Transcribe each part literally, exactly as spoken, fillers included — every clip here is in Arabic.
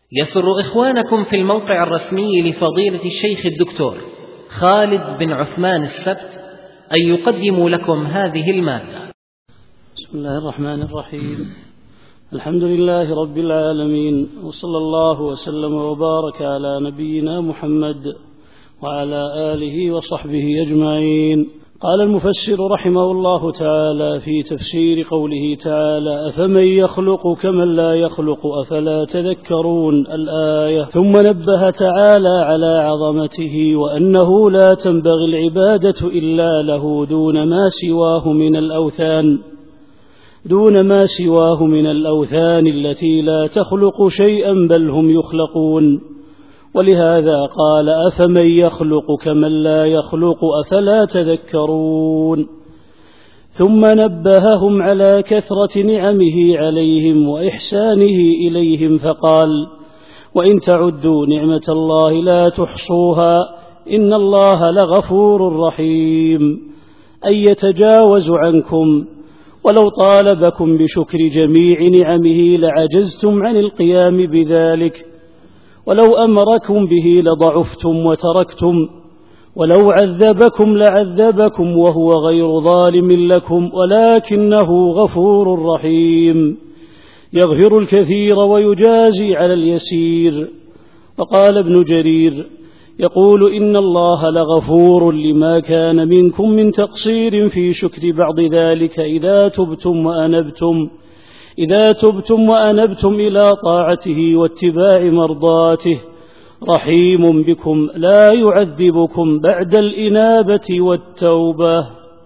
يسر إخوانكم في الموقع الرسمي لفضيلة الشيخ الدكتور خالد بن عثمان السبت أن يقدموا لكم هذه المادة. بسم الله الرحمن الرحيم. الحمد لله رب العالمين، وصلى الله وسلم وبارك على نبينا محمد وعلى آله وصحبه أجمعين. قال المفسر رحمه الله تعالى في تفسير قوله تعالى: أفمن يخلق كمن لا يخلق أفلا تذكرون، الآية. ثم نبه تعالى على عظمته وأنه لا تنبغي العبادة إلا له دون ما سواه من الأوثان دون ما سواه من الأوثان التي لا تخلق شيئا بل هم يخلقون. ولهذا قال: أفمن يخلق كمن لا يخلق أفلا تذكرون. ثم نبههم على كثرة نعمه عليهم وإحسانه إليهم فقال: وإن تعدوا نعمة الله لا تحصوها إن الله لغفور رحيم، أي يتجاوز عنكم، ولو طالبكم بشكر جميع نعمه لعجزتم عن القيام بذلك، ولو أمركم به لضعفتم وتركتم، ولو عذبكم لعذبكم وهو غير ظالم لكم، ولكنه غفور رحيم يغفر الكثير ويجازي على اليسير. وقال ابن جرير يقول: إن الله لغفور لما كان منكم من تقصير في شكر بعض ذلك إذا تبتم وأنبتم إذا تبتم وأنبتم إلى طاعته واتباع مرضاته، رحيم بكم لا يعذبكم بعد الإنابة والتوبة.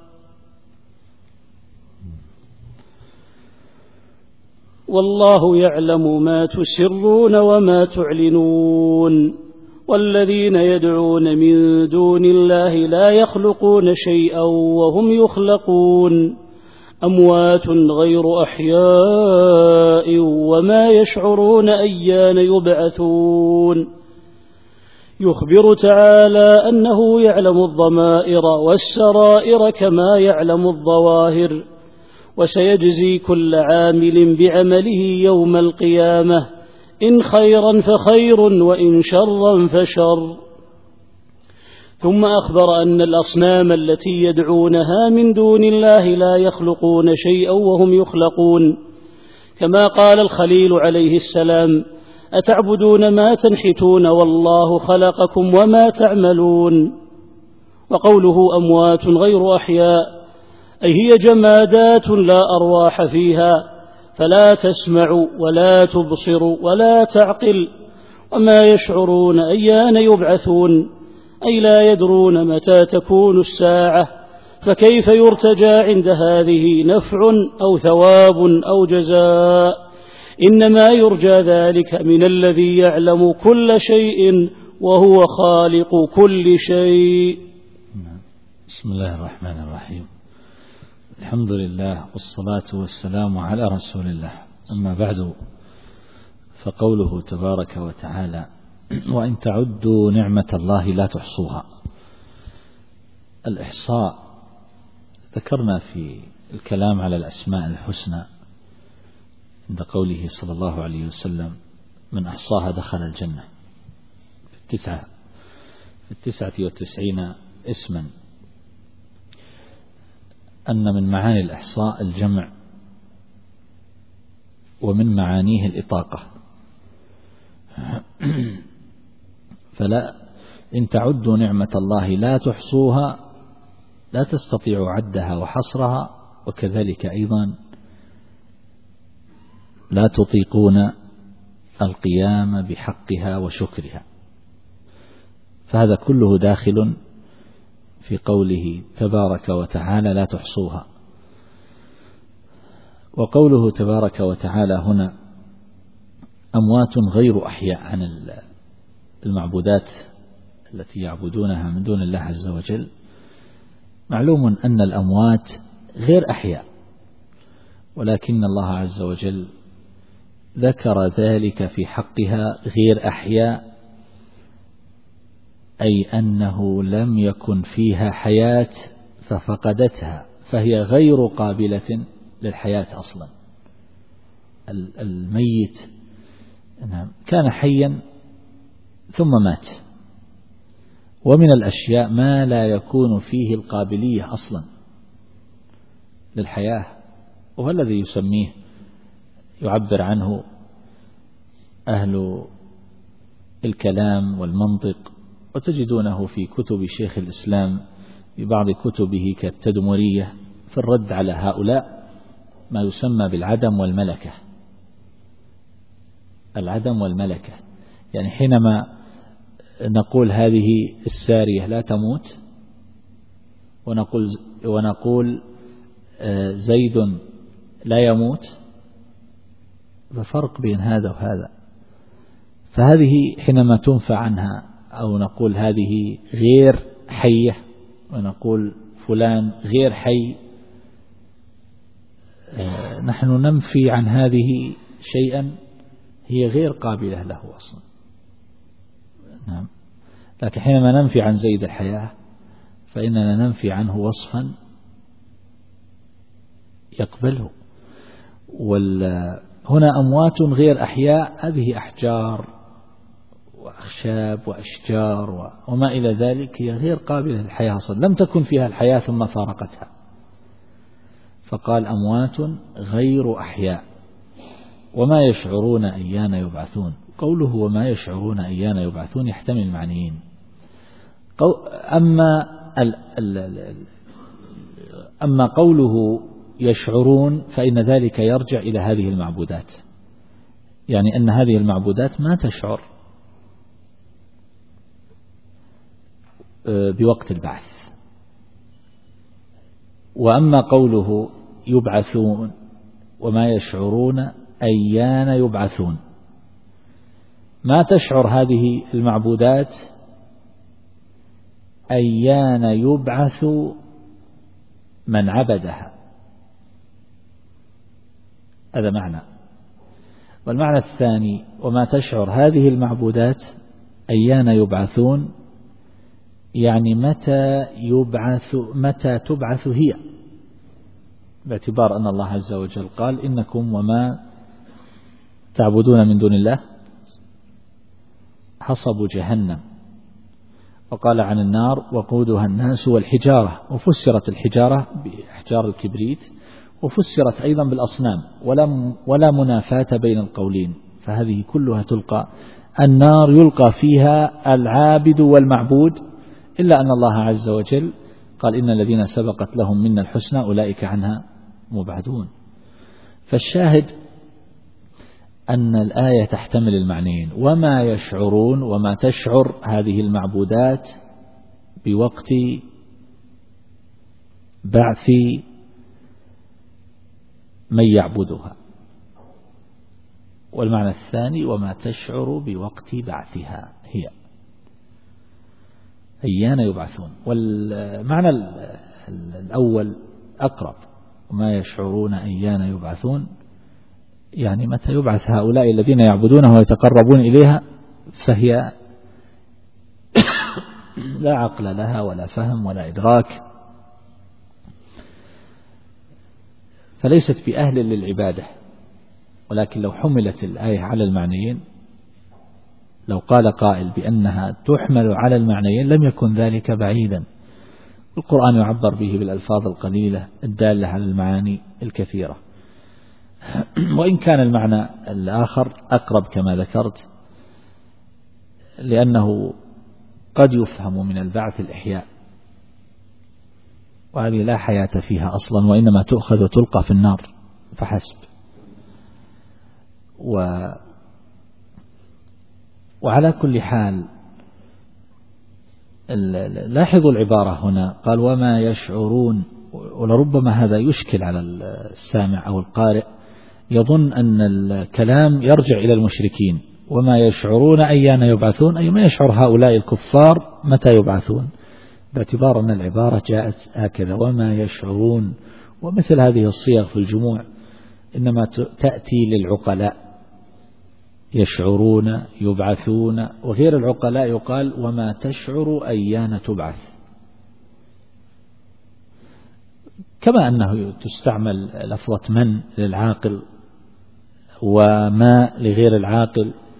والله يعلم ما تسرون وما تعلنون، والذين يدعون من دون الله لا يخلقون شيئا وهم يخلقون، أموات غير أحياء وما يشعرون أيان يبعثون. يخبر تعالى أنه يعلم الضمائر والسرائر كما يعلم الظواهر، وسيجزي كل عامل بعمله يوم القيامة، إن خيرا فخير وإن شرا فشر. ثم أخبر أن الأصنام التي يدعونها من دون الله لا يخلقون شيئا وهم يخلقون، كما قال الخليل عليه السلام: أتعبدون ما تنحتون والله خلقكم وما تعملون. وقوله أموات غير أحياء أي هي جمادات لا أرواح فيها، فلا تسمع ولا تبصر ولا تعقل، وما يشعرون أيان يبعثون، أي لا يدرون متى تكون الساعة، فكيف يرتجى عند هذه نفع أو ثواب أو جزاء؟ إنما يرجى ذلك من الذي يعلم كل شيء وهو خالق كل شيء. بسم الله الرحمن الرحيم. الحمد لله والصلاة والسلام على رسول الله، أما بعد، فقوله تبارك وتعالى: وإن تعدوا نعمة الله لا تحصوها. الإحصاء ذكرنا في الكلام على الأسماء الحسنى عند قوله صلى الله عليه وسلم: من أحصاها دخل الجنة، في التسعة في التسعة والتسعين اسما، أن من معاني الإحصاء الجمع، ومن معانيه الإطاقة. فلا إن تعدوا نعمة الله لا تحصوها، لا تستطيعوا عدها وحصرها، وكذلك أيضا لا تطيقون القيام بحقها وشكرها. فهذا كله داخل في قوله تبارك وتعالى: لا تحصوها. وقوله تبارك وتعالى هنا: أموات غير أحياء، عن المعبودات التي يعبدونها من دون الله عز وجل. معلوم أن الأموات غير أحياء، ولكن الله عز وجل ذكر ذلك في حقها غير أحياء، أي أنه لم يكن فيها حياة ففقدتها، فهي غير قابلة للحياة أصلا. الميت نعم كان حيا ثم مات. ومن الأشياء ما لا يكون فيه القابلية أصلا للحياة، وهو الذي يسميه يعبر عنه أهل الكلام والمنطق، وتجدونه في كتب شيخ الإسلام في بعض كتبه كالتدمرية في الرد على هؤلاء ما يسمى بالعدم والملكة. العدم والملكة يعني حينما نقول هذه السارية لا تموت، ونقول ونقول زيد لا يموت، ففرق بين هذا وهذا. فهذه حينما تنفى عنها أو نقول هذه غير حية ونقول فلان غير حي، نحن ننفي عن هذه شيئا هي غير قابلة له أصلا. نعم. لكن حينما ننفي عن زيد الحياة فإننا ننفي عنه وصفا يقبله. هنا أموات غير أحياء، هذه أحجار وأخشاب وأشجار وما إلى ذلك هي غير قابلة للحياة أصلا، لم تكن فيها الحياة ثم فارقتها، فقال أموات غير أحياء وما يشعرون أيان يبعثون. قوله وما يشعرون أيان يبعثون يحتمل معنيين. أما أما قوله يشعرون فإن ذلك يرجع إلى هذه المعبودات، يعني أن هذه المعبودات ما تشعر بوقت البعث. وأما قوله يبعثون وما يشعرون أيان يبعثون، ما تشعر هذه المعبودات أيان يبعث من عبدها، هذا معنى. والمعنى الثاني وما تشعر هذه المعبودات أيان يبعثون، يعني متى يبعث متى تبعث هي، باعتبار أن الله عز وجل قال إنكم وما تعبدون من دون الله حصب جهنم، وقال عن النار وقودها الناس والحجارة، وفسرت الحجارة بأحجار الكبريت، وفسرت أيضا بالأصنام، ولا ولا منافاة بين القولين، فهذه كلها تلقى. النار يلقى فيها العابد والمعبود، إلا أن الله عز وجل قال إن الذين سبقت لهم منا الحسنى أولئك عنها مبعدون. فالشاهد أن الآية تحتمل المعنيين، وما يشعرون وما تشعر هذه المعبودات بوقت بعث من يعبدها، والمعنى الثاني وما تشعر بوقت بعثها هي أيان يبعثون. والمعنى الأول أقرب، وما يشعرون أيان يبعثون يعني متى يبعث هؤلاء الذين يعبدونها ويتقربون إليها، فهي لا عقل لها ولا فهم ولا إدراك، فليست بأهل للعبادة. ولكن لو حملت الآية على المعنيين، لو قال قائل بأنها تحمل على المعنيين لم يكن ذلك بعيدا. القرآن يعبر به بالألفاظ القليلة الدالة على المعاني الكثيرة، وإن كان المعنى الآخر أقرب كما ذكرت، لأنه قد يفهم من البعث الإحياء، وهذه لا حياة فيها أصلا، وإنما تؤخذ وتلقى في النار فحسب. و وعلى كل حال لاحظوا العبارة هنا، قال وما يشعرون، ولربما هذا يشكل على السامع أو القارئ، يظن أن الكلام يرجع إلى المشركين، وما يشعرون أيان يبعثون، أي ما يشعر هؤلاء الكفار متى يبعثون، باعتبار أن العبارة جاءت هكذا وما يشعرون. ومثل هذه الصيغ في الجموع إنما تأتي للعقلاء، يشعرون يبعثون، وغير العقلاء يقال وما تشعر أيان تبعث، كما أنه تستعمل لفظة من للعاقل وما لغير العاقل،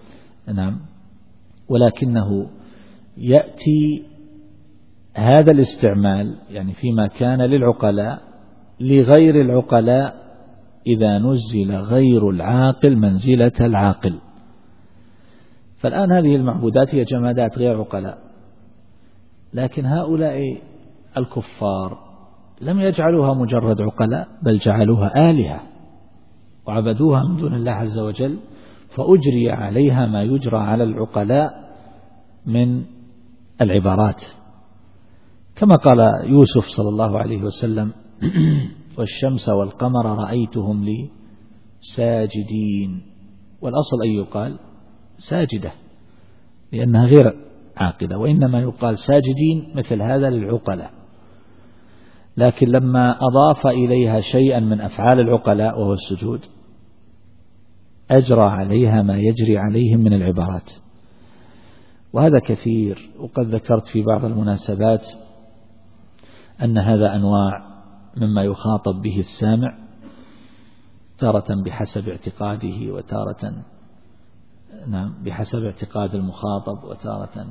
نعم، ولكنه يأتي هذا الاستعمال يعني فيما كان للعقلاء لغير العقلاء إذا نزل غير العاقل منزلة العاقل. فالآن هذه المعبودات هي جمادات غير عقلاء، لكن هؤلاء الكفار لم يجعلوها مجرد عقلاء، بل جعلوها آلهة وعبدوها من دون الله عز وجل، فأجري عليها ما يجرى على العقلاء من العبارات، كما قال يوسف صلى الله عليه وسلم: والشمس والقمر رأيتهم لي ساجدين. والأصل أن يقال ساجدة لأنها غير عاقلة، وإنما يقال ساجدين مثل هذا للعقلاء. لكن لما أضاف إليها شيئا من أفعال العقلاء وهو السجود أجرى عليها ما يجري عليهم من العبارات، وهذا كثير. وقد ذكرت في بعض المناسبات أن هذا أنواع مما يخاطب به السامع، تارة بحسب اعتقاده وتارة نعم بحسب اعتقاد المخاطب وتارة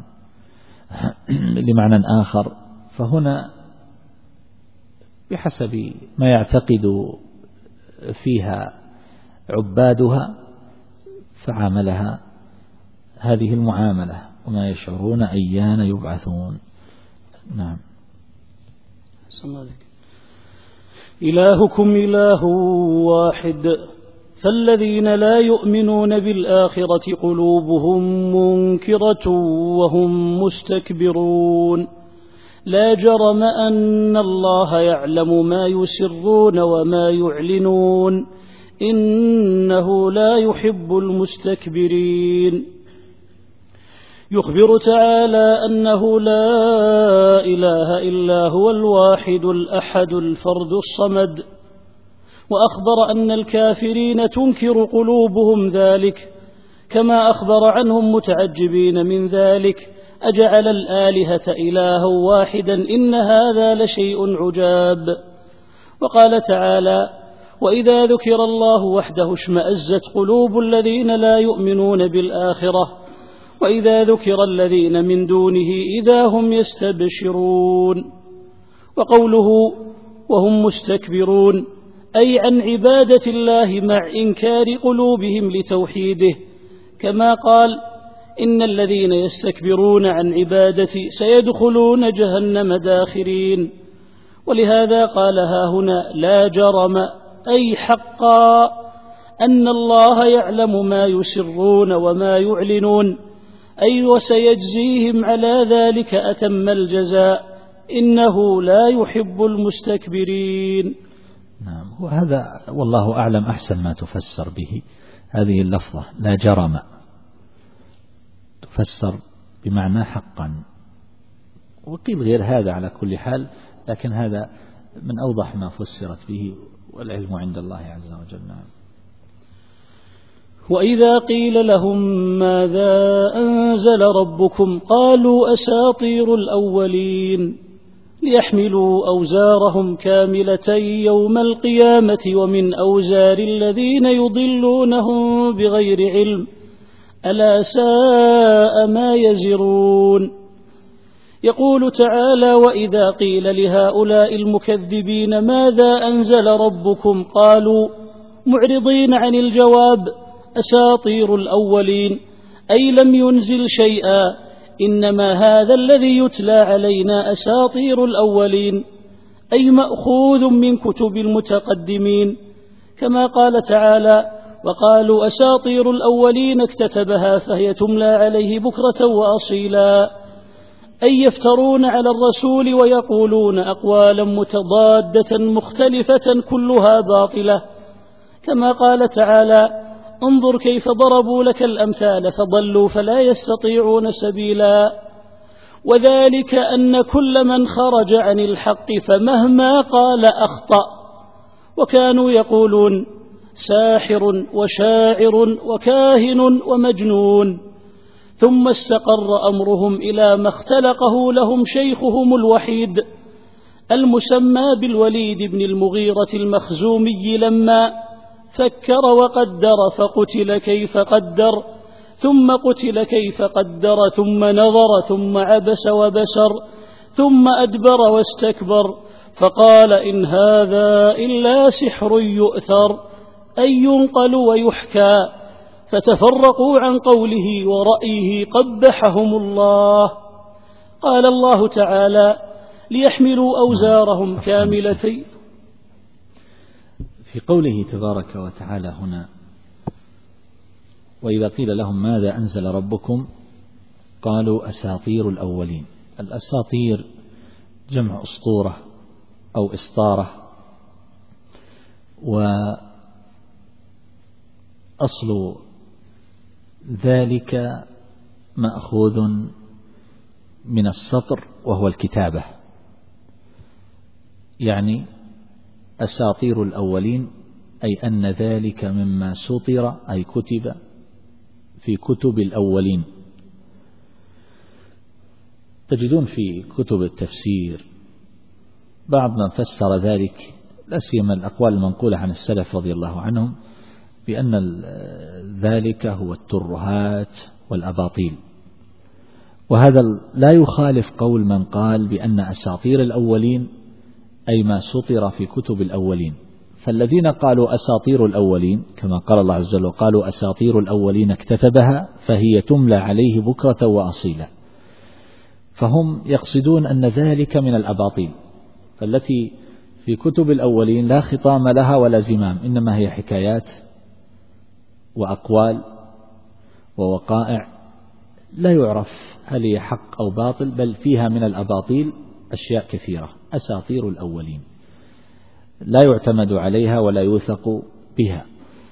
لمعنى آخر، فهنا بحسب ما يعتقد فيها عبادها فعاملها هذه المعاملة، وما يشعرون أيان يبعثون. نعم. إلهكم إله واحد، فالذين لا يؤمنون بالآخرة قلوبهم منكرة وهم مستكبرون. لا جرم أن الله يعلم ما يسرون وما يعلنون، إنه لا يحب المستكبرين. يخبر تعالى أنه لا إله إلا هو الواحد الأحد الفرد الصمد، وأخبر أن الكافرين تنكر قلوبهم ذلك، كما أخبر عنهم متعجبين من ذلك: أجعل الآلهة إلها واحدا إن هذا لشيء عجاب. وقال تعالى: وإذا ذكر الله وحده اشمأزت قلوب الذين لا يؤمنون بالآخرة، وإذا ذكر الذين من دونه إذا هم يستبشرون. وقوله وهم مستكبرون أي عن عبادة الله مع إنكار قلوبهم لتوحيده، كما قال: إن الذين يستكبرون عن عبادتي سيدخلون جهنم داخرين. ولهذا قال ها هنا: لا جرم أي حقا أن الله يعلم ما يسرون وما يعلنون، أي وسيجزيهم على ذلك أتم الجزاء، إنه لا يحب المستكبرين. نعم، وهذا والله أعلم أحسن ما تفسر به هذه اللفظة لا جرم، تفسر بمعنى حقا، وقيل غير هذا على كل حال، لكن هذا من أوضح ما فسرت به، والعلم عند الله عز وجل. نعم. وإذا قيل لهم ماذا أنزل ربكم قالوا أساطير الأولين، ليحملوا أوزارهم كاملة يوم القيامة ومن أوزار الذين يضلونهم بغير علم، ألا ساء ما يزرون. يقول تعالى: وإذا قيل لهؤلاء المكذبين ماذا أنزل ربكم قالوا معرضين عن الجواب: أساطير الأولين، أي لم ينزل شيئا، إنما هذا الذي يتلى علينا أساطير الأولين، أي مأخوذ من كتب المتقدمين، كما قال تعالى: وقالوا أساطير الأولين اكتتبها فهي تملى عليه بكرة وأصيلا، أي يفترون على الرسول ويقولون أقوالا متضادة مختلفة كلها باطلة، كما قال تعالى: انظر كيف ضربوا لك الأمثال فضلوا فلا يستطيعون سبيلا. وذلك أن كل من خرج عن الحق فمهما قال أخطأ، وكانوا يقولون ساحر وشاعر وكاهن ومجنون، ثم استقر أمرهم إلى ما اختلقه لهم شيخهم الوحيد المسمى بالوليد بن المغيرة المخزومي، لما فكر وقدر فقتل كيف قدر، ثم قتل كيف قدر ثم نظر ثم عبس وبسر ثم أدبر واستكبر فقال إن هذا إلا سحر يؤثر أي ينقل ويحكى. فتفرقوا عن قوله ورأيه قبحهم الله. قال الله تعالى ليحملوا أوزارهم كاملتين. في قوله تبارك وتعالى هنا وإذا قيل لهم ماذا أنزل ربكم قالوا أساطير الأولين. الأساطير جمع أسطورة أو إسطارة، وأصل ذلك مأخوذ من السطر وهو الكتابة، يعني أساطير الأولين أي أن ذلك مما سطر أي كتب في كتب الأولين. تجدون في كتب التفسير بعض من فسر ذلك، لا سيما الأقوال المنقولة عن السلف رضي الله عنهم، بأن ذلك هو الترهات والأباطيل، وهذا لا يخالف قول من قال بأن أساطير الأولين أي ما سطر في كتب الأولين. فالذين قالوا أساطير الأولين كما قال الله عز وجل قالوا أساطير الأولين اكتتبها فهي تملى عليه بكرة وأصيلا، فهم يقصدون أن ذلك من الأباطيل، فالتي في كتب الأولين لا خطام لها ولا زمام، إنما هي حكايات وأقوال ووقائع لا يعرف هل هي حق أو باطل، بل فيها من الأباطيل أشياء كثيرة. أساطير الأولين لا يعتمد عليها ولا يوثق بها.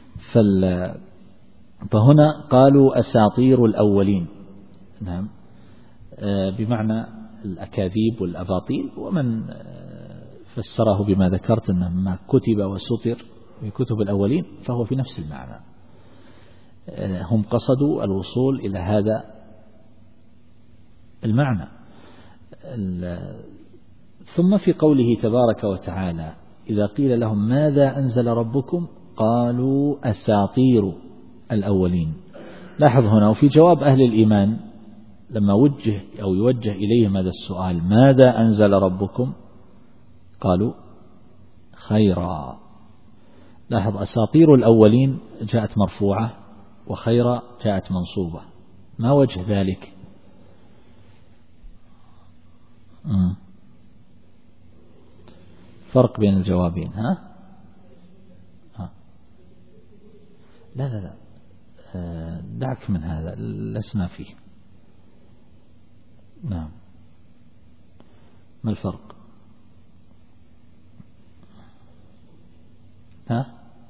فهنا قالوا أساطير الأولين، نعم، بمعنى الأكاذيب والأباطيل، ومن فسره بما ذكرت أنه ما كتب وسطر في كتب الأولين فهو في نفس المعنى. هم قصدوا الوصول إلى هذا المعنى. ثم في قوله تبارك وتعالى إذا قيل لهم ماذا أنزل ربكم قالوا أساطير الأولين. لاحظ هنا وفي جواب أهل الإيمان لما وجه أو يوجه إليهم هذا السؤال ماذا أنزل ربكم قالوا خيرا. لاحظ أساطير الأولين جاءت مرفوعة وخيرا جاءت منصوبة، ما وجه ذلك؟ مم. فرق بين الجوابين. ها؟ ها. لا لا لا دعك من هذا لسنا فيه. نعم، ما الفرق؟ ها؟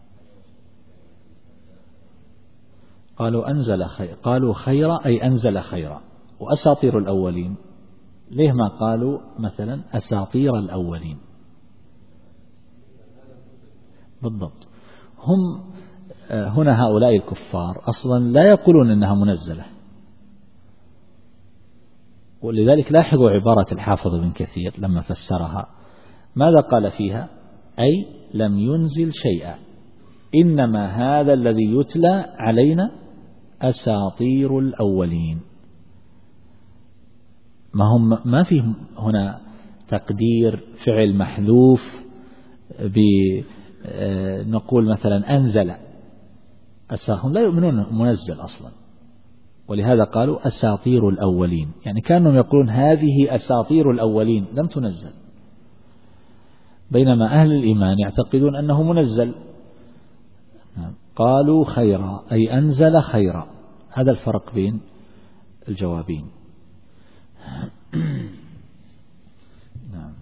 قالوا أنزل خير، قالوا خيرا أي أنزل خيرا. وأساطير الأولين ليه ما قالوا مثلا أساطير الأولين؟ بالضبط، هم هنا هؤلاء الكفار أصلا لا يقولون أنها منزلة، ولذلك لاحظوا عبارة الحافظ بن كثير لما فسرها ماذا قال فيها؟ أي لم ينزل شيئا، إنما هذا الذي يتلى علينا أساطير الأولين. ما هم ما فيه هنا تقدير فعل محذوف بنقول مثلا أنزل، هم لا يؤمنون منزل أصلا، ولهذا قالوا أساطير الأولين، يعني كانوا يقولون هذه أساطير الأولين لم تنزل، بينما أهل الإيمان يعتقدون أنه منزل. قالوا خيرا أي أنزل خيرا، هذا الفرق بين الجوابين. نعم.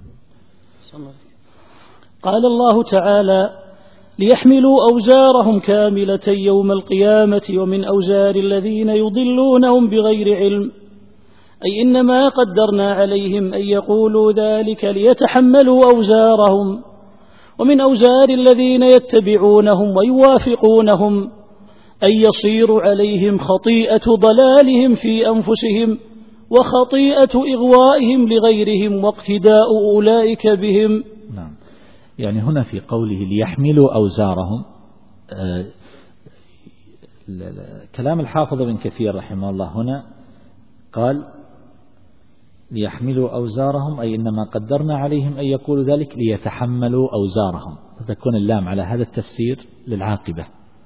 قال الله تعالى ليحملوا أوزارهم كاملة يوم القيامة ومن أوزار الذين يضلونهم بغير علم، أي إنما قدرنا عليهم أن يقولوا ذلك ليتحملوا أوزارهم، ومن أوزار الذين يتبعونهم ويوافقونهم أن يصير عليهم خطيئة ضلالهم في أنفسهم وخطيئة إغوائهم لغيرهم واقتداء أولئك بهم. نعم، يعني هنا في قوله ليحملوا أوزارهم كلام الحافظ ابن كثير رحمه الله هنا قال ليحملوا أوزارهم، أي إنما قدرنا عليهم أن يقولوا ذلك ليتحملوا أوزارهم، فتكون اللام على هذا التفسير للعاقبة،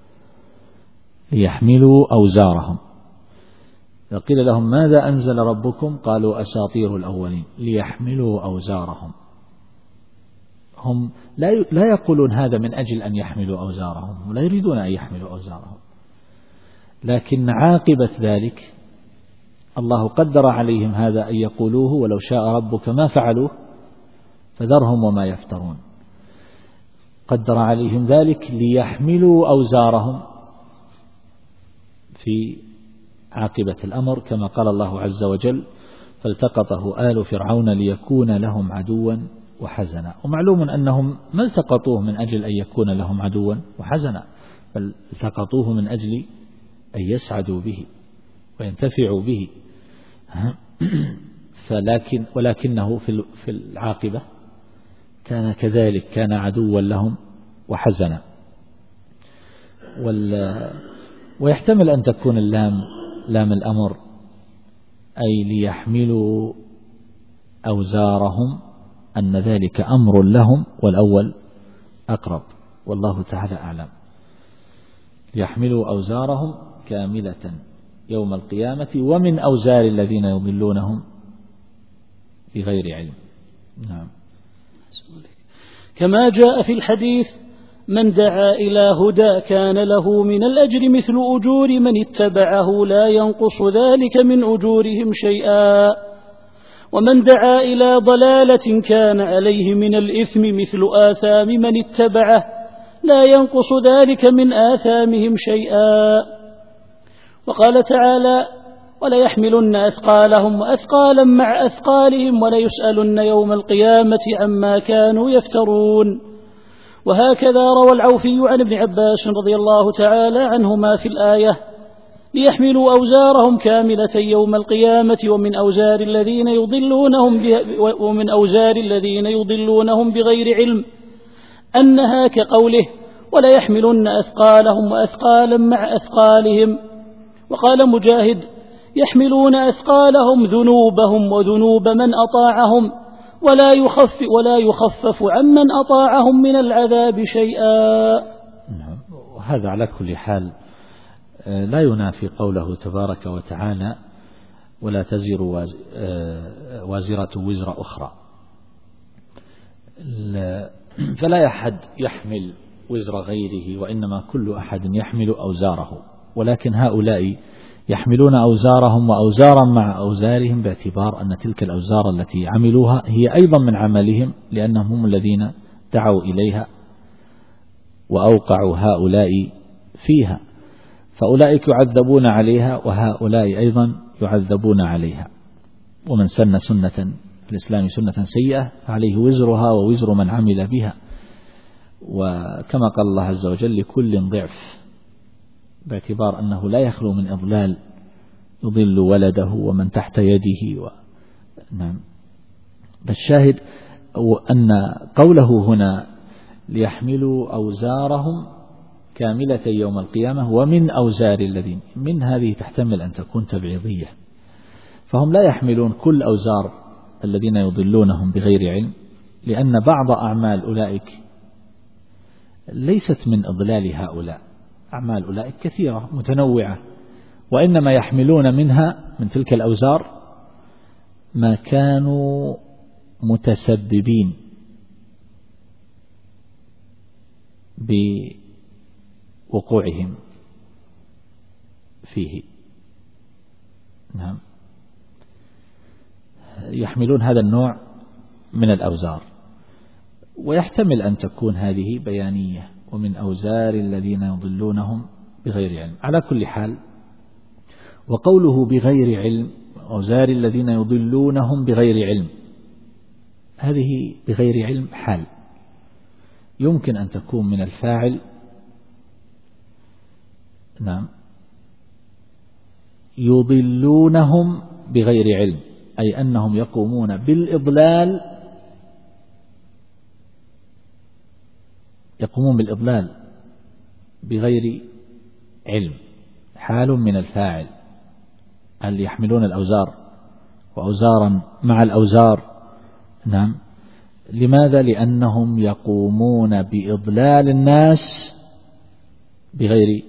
ليحملوا أوزارهم. فقيل لهم ماذا أنزل ربكم؟ قالوا أساطير الأولين، ليحملوا أوزارهم. هم لا يقولون هذا من أجل أن يحملوا أوزارهم، ولا يريدون أن يحملوا أوزارهم، لكن عاقبة ذلك الله قدر عليهم هذا أن يقولوه، ولو شاء ربك ما فعلوه فذرهم وما يفترون. قدر عليهم ذلك ليحملوا أوزارهم في عاقبة الأمر، كما قال الله عز وجل فالتقطه آل فرعون ليكون لهم عدوا وحزنا. ومعلوم أنهم ما التقطوه من أجل أن يكون لهم عدوا وحزنا، بل التقطوه من أجل أن يسعدوا به وينتفعوا به، فلكن ولكنه في العاقبة كان كذلك، كان عدوا لهم وحزنا. ويحتمل أن تكون اللام لام الأمر، أي ليحملوا أوزارهم، أن ذلك أمر لهم، والأول أقرب، والله تعالى أعلم. ليحملوا أوزارهم كاملة يوم القيامة ومن أوزار الذين يضلونهم بغير علم. نعم. كما جاء في الحديث من دعا إلى هدى كان له من الأجر مثل أجور من اتبعه لا ينقص ذلك من أجورهم شيئا، ومن دعا إلى ضلالة كان عليه من الإثم مثل آثام من اتبعه لا ينقص ذلك من آثامهم شيئا. وقال تعالى ولا يحملن أثقالهم وأثقالا مع أثقالهم ولا يسألن يوم القيامة عما كانوا يفترون. وهكذا روى العوفي عن ابن عباس رضي الله تعالى عنهما في الآية ليحملوا أوزارهم كاملة يوم القيامة ومن أوزار الذين يضلونهم ومن أوزار الذين يضلونهم بغير علم، أنها كقوله ولا يحملن أثقالهم وأثقالا مع أثقالهم. وقال مجاهد يحملون أثقالهم ذنوبهم وذنوب من أطاعهم ولا يخف ولا يخفف عمن أطاعهم من العذاب شيئا. وهذا على كل حال لا ينافي قوله تبارك وتعالى ولا تزر وازرة وزر أخرى، فلا أحد يحمل وزر غيره، وإنما كل أحد يحمل أوزاره، ولكن هؤلاء يحملون أوزارهم وأوزارا مع أوزارهم باعتبار أن تلك الأوزار التي عملوها هي أيضا من عملهم، لأنهم هم الذين دعوا إليها وأوقعوا هؤلاء فيها، فأولئك يعذبون عليها وهؤلاء أيضا يعذبون عليها. ومن سن سنة في الإسلام سنة سيئة عليه وزرها ووزر من عمل بها، وكما قال الله عز وجل لكل ضعف، باعتبار أنه لا يخلو من إضلال يضل ولده ومن تحت يده و... نعم. الشاهد أن قوله هنا ليحملوا أوزارهم كاملة يوم القيامة ومن أوزار الذين، من هذه تحتمل أن تكون تبعيضية، فهم لا يحملون كل أوزار الذين يضلونهم بغير علم، لأن بعض أعمال أولئك ليست من إضلال هؤلاء، أعمال أولئك كثيرة متنوعة، وإنما يحملون منها من تلك الأوزار ما كانوا متسببين بوقوعهم فيه. نعم. يحملون هذا النوع من الأوزار، ويحتمل أن تكون هذه بيانية ومن أوزار الذين يضلونهم بغير علم. على كل حال، وقوله بغير علم أوزار الذين يضلونهم بغير علم، هذه بغير علم حال، يمكن أن تكون من الفاعل. نعم. يضلونهم بغير علم، أي أنهم يقومون بالإضلال يقومون بالإضلال بغير علم، حال من الفاعل، هل يحملون الأوزار وأوزارا مع الأوزار. نعم. لماذا؟ لأنهم يقومون بإضلال الناس بغير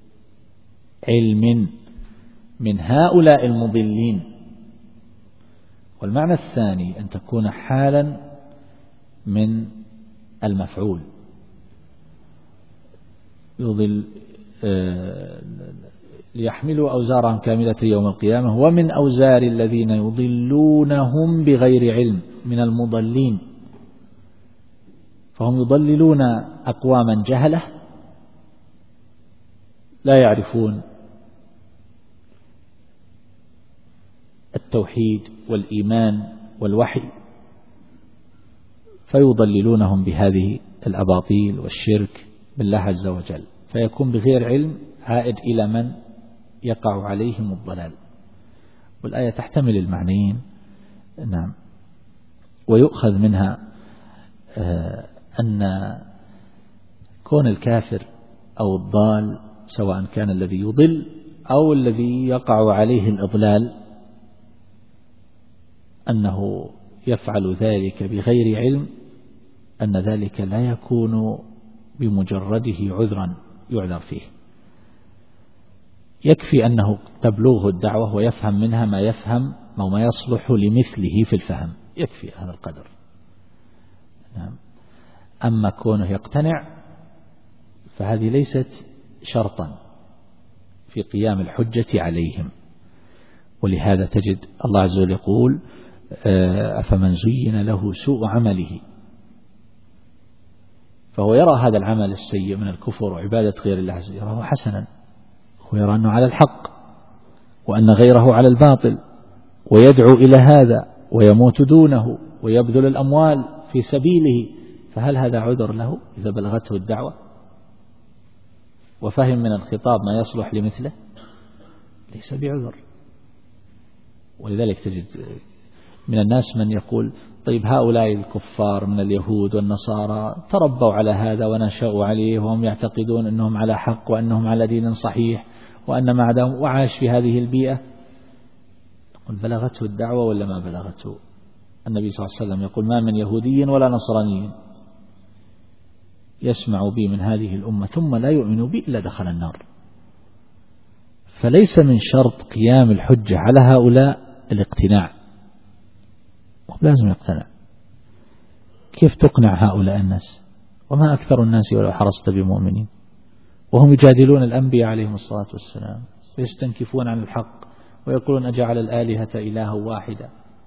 علم من هؤلاء المضلين. والمعنى الثاني أن تكون حالا من المفعول، يضل آه ليحملوا أوزارهم كاملة يوم القيامة ومن أوزار الذين يضلونهم بغير علم من المضلين. فهم يضللون أقواما جهلة لا يعرفون التوحيد والإيمان والوحي، فيضللونهم بهذه الأباطيل والشرك بالله عز وجل، فيكون بغير علم عائد إلى من يقع عليهم الضلال. والآية تحتمل المعنيين. نعم. ويؤخذ منها أن كون الكافر أو الضال سواء كان الذي يضل أو الذي يقع عليه الإضلال أنه يفعل ذلك بغير علم، أن ذلك لا يكون بمجرده عذرا يعذر فيه. يكفي أنه تبلغه الدعوة ويفهم منها ما يفهم أو ما يصلح لمثله في الفهم، يكفي هذا القدر. نعم. أما كونه يقتنع فهذه ليست شرطا في قيام الحجة عليهم. ولهذا تجد الله عز وجل يقول أفمن زين له سوء عمله، فهو يرى هذا العمل السيء من الكفر وعبادة غير الله عز وجل يراه حسنا، هو يرى أنه على الحق وأن غيره على الباطل، ويدعو إلى هذا ويموت دونه ويبذل الأموال في سبيله، فهل هذا عذر له إذا بلغته الدعوة وفهم من الخطاب ما يصلح لمثله؟ ليس بعذر. ولذلك تجد من الناس من يقول طيب هؤلاء الكفار من اليهود والنصارى تربوا على هذا ونشأوا عليه وهم يعتقدون أنهم على حق وأنهم على دين صحيح وأن ما عداهم وعاش في هذه البيئة، يقول بلغته الدعوة ولا ما بلغته؟ النبي صلى الله عليه وسلم يقول ما من يهودي ولا نصراني يسمع بي من هذه الأمة ثم لا يؤمن بي إلا دخل النار. فليس من شرط قيام الحجة على هؤلاء الاقتناع، لازم يقتنع. كيف تقنع هؤلاء الناس؟ وما أكثر الناس ولو حرصت بمؤمنين، وهم يجادلون الأنبياء عليهم الصلاة والسلام ويستنكفون عن الحق ويقولون أجعل الآلهة إلها واحدا.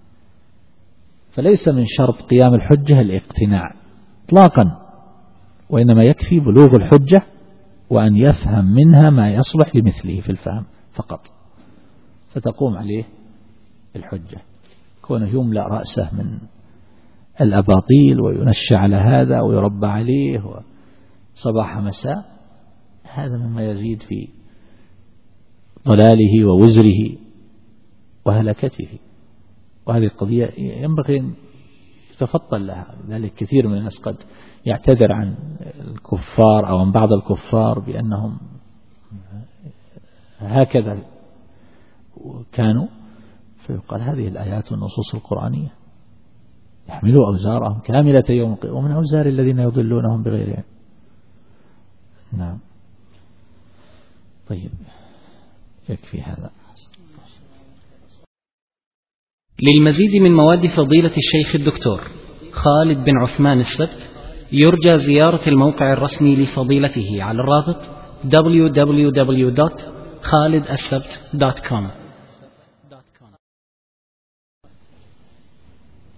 فليس من شرط قيام الحجة الاقتناع إطلاقا، وإنما يكفي بلوغ الحجة وأن يفهم منها ما يصلح لمثله في الفهم فقط، فتقوم عليه الحجة. كونه يملأ رأسه من الأباطيل وينشأ على هذا ويربى عليه صباح مساء، هذا مما يزيد في ضلاله ووزره وهلكته. وهذه القضية ينبغي أن يتفطن لها. لذلك كثير من الناس قد يعتذر عن الكفار أو عن بعض الكفار بأنهم هكذا كانوا، فيقال هذه الآيات والنصوص القرآنية يحملوا أوزارهم كاملة يوم القيامة ومن أوزار الذين يضلونهم بغير علم. نعم. طيب يكفي هذا. للمزيد من مواد فضيلة الشيخ الدكتور خالد بن عثمان السبت يرجى زيارة الموقع الرسمي لفضيلته على الرابط دبليو دبليو دبليو دوت خالد السبت دوت كوم.